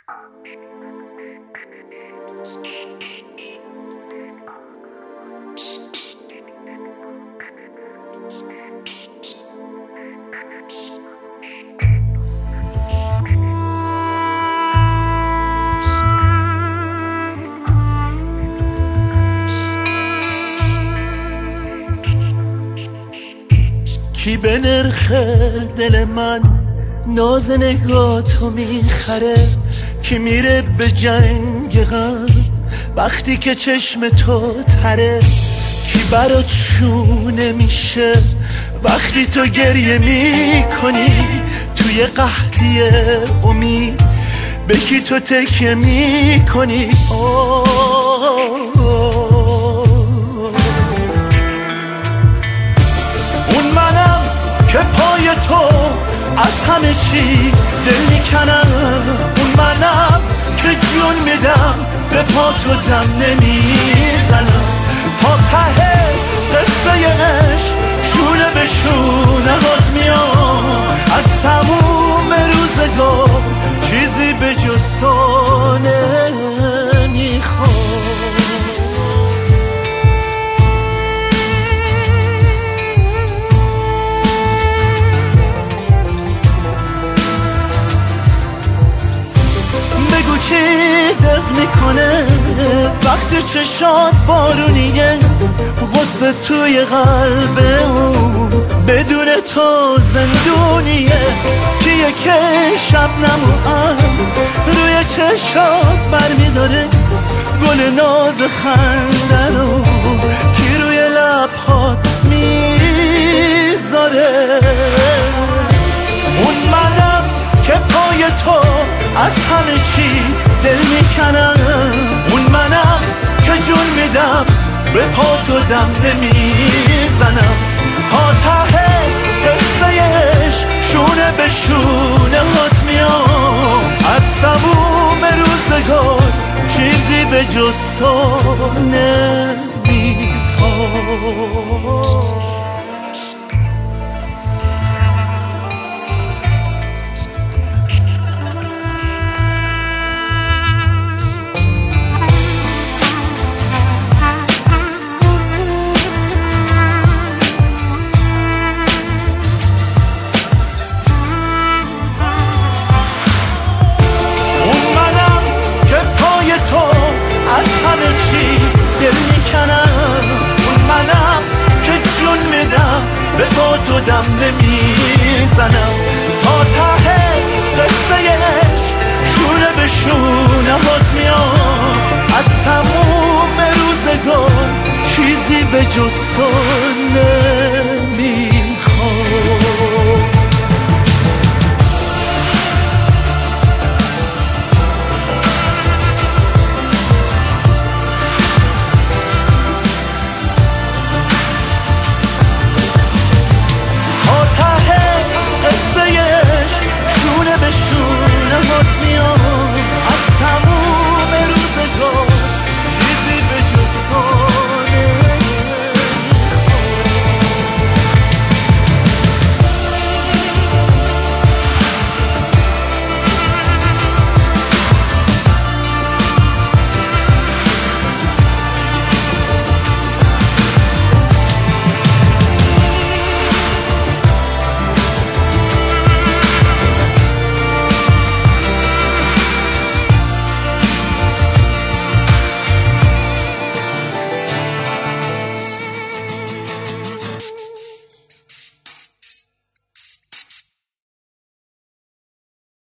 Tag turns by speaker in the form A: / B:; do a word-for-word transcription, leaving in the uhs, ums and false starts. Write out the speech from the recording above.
A: کی به نرخ دل من ناز نگاتو میخره؟ کی میره به جنگ غم وقتی که چشم تو تره؟ کی برات شونه میشه وقتی تو گریه میکنی؟ توی قحطی امید به کی تو تکیه میکنی؟ اون منم که پای تو از همه چی دل میکنم، اون منم که جون میدم به پا تو دم نمیزنم. تا ته قصه عشق شونه به شونه هات میام، از تموم روزگار چیزی به جز تو نمیخوام. بگو کی دق میکنه وقتی چشات بارونیه؟ غصه توی قلبه اون بدون تو زندونیه. کیه که شبنم و از روی چشات برمیداره؟ گل ناز خنده رو کی روی لبهات میذاره؟ اون منم که پای تو از همه چی دل میکنم، اون منم که جون میدم به پا تو دم نمیزنم. تا ته قصه عشق شونه به شونه هات میام، از تموم روزگار چیزی به جز تو نمیخوام. اون منم که جون میدم به با تو دم نمیزنم. تا ته قصه عشق شونه به شونه هات میام، از تموم روزگار چیزی به جز تو نمیخوام. شونه به شونه هات میام،